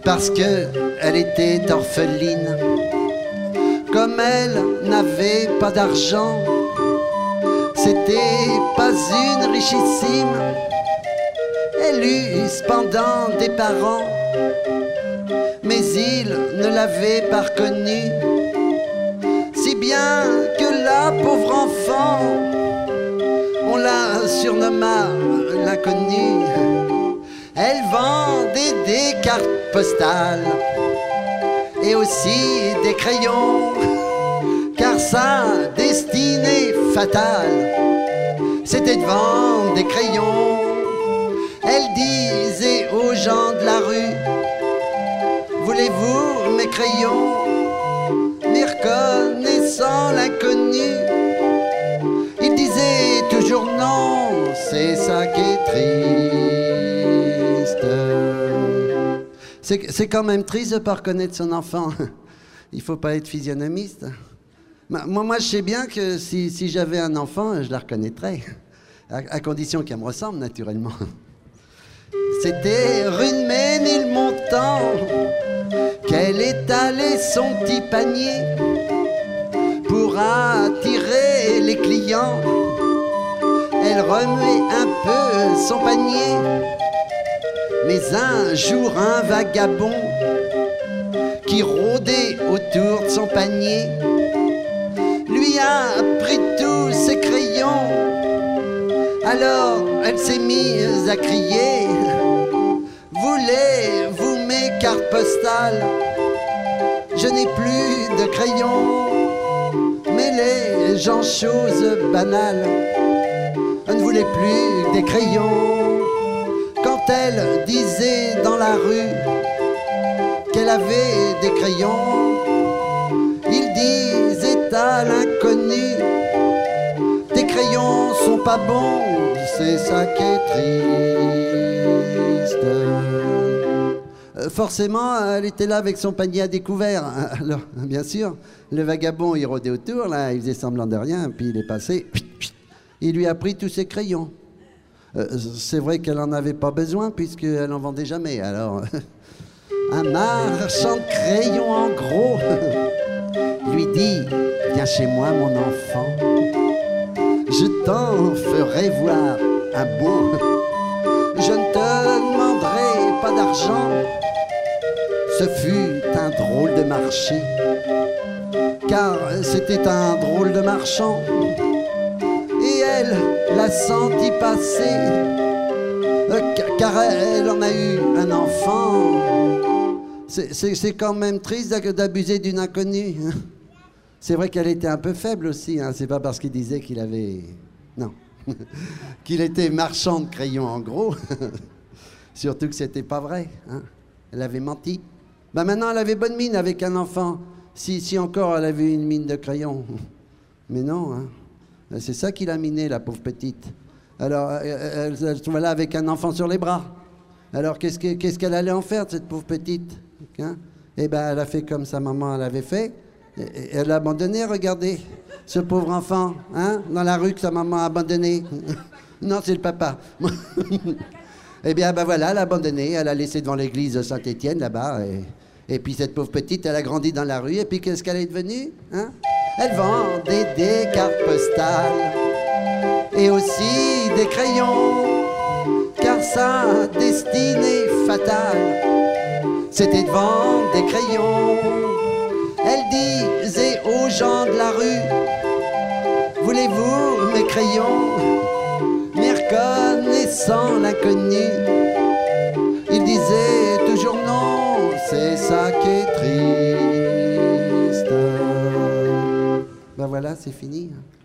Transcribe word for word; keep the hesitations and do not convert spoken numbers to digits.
parce que elle était orpheline. Comme elle n'avait pas d'argent, c'était pas une richissime. Elle eut cependant des parents, mais ils ne l'avaient pas reconnue. Si bien que la pauvre enfant, on la surnomma l'inconnue. Elle vendait des cartes postales et aussi des crayons, car sa destinée fatale, c'était de vendre des crayons. Elle disait aux gens de la rue: voulez-vous mes crayons? Mais reconnaissant l'inconnu, il disait toujours non. C'est ça qui est triste. C'est, c'est quand même triste de ne pas reconnaître son enfant. Il faut pas être physionomiste. Moi, moi je sais bien que si, si j'avais un enfant, je la reconnaîtrais. À, à condition qu'elle me ressemble, naturellement. C'était rue de Ménilmontant qu'elle étalait son petit panier pour attirer les clients. Elle remuait un peu son panier, mais un jour un vagabond qui rôdait autour de son panier lui a pris tous ses crayons. Alors elle s'est mise à crier: voulez-vous mes cartes postales? Je n'ai plus de crayons. Mais les gens, choses banales, ne voulaient plus des crayons. Quand elle disait dans la rue qu'elle avait des crayons, il disait à l'inconnu: tes crayons sont pas bons, c'est ça qui est triste. Euh, forcément, elle était là avec son panier à découvert. Alors, bien sûr, le vagabond, il rôdait autour, là, il faisait semblant de rien, puis il est passé, il lui a pris tous ses crayons. Euh, c'est vrai qu'elle n'en avait pas besoin, puisqu'elle n'en vendait jamais, alors... Un marchand de crayons en gros lui dit: viens chez moi mon enfant, je t'en ferai voir un beau. Je ne te demanderai pas d'argent. Ce fut un drôle de marché, car c'était un drôle de marchand. Et elle l'a senti passer, car elle en a eu un enfant. C'est, c'est, c'est quand même triste d'abuser d'une inconnue. C'est vrai qu'elle était un peu faible aussi, hein. C'est pas parce qu'il disait qu'il avait... Non. Qu'il était marchand de crayons en gros. Surtout que c'était pas vrai, hein. Elle avait menti. Ben maintenant, elle avait bonne mine avec un enfant. Si, si encore elle avait une mine de crayons. Mais non, hein. C'est ça qui l'a miné, la pauvre petite. Alors, elle, elle, elle se trouve là avec un enfant sur les bras. Alors, qu'est-ce, que, qu'est-ce qu'elle allait en faire, cette pauvre petite, hein? Eh bien, elle a fait comme sa maman l'avait fait. Et elle l'a abandonné, regardez, ce pauvre enfant, hein, dans la rue que sa maman a abandonné. Non, c'est le papa. Eh bien, ben voilà, elle a abandonné. Elle a laissé devant l'église de Saint-Étienne, là-bas. Et, et puis, cette pauvre petite, elle a grandi dans la rue. Et puis, qu'est-ce qu'elle est devenue, hein? Elle vendait des cartes postales et aussi des crayons, car sa destinée fatale, c'était de vendre des crayons. Elle disait aux gens de la rue: voulez-vous mes crayons? Mais reconnaissant l'inconnu, il disait toujours non. C'est ça qui est triste. Ben voilà, c'est fini, hein.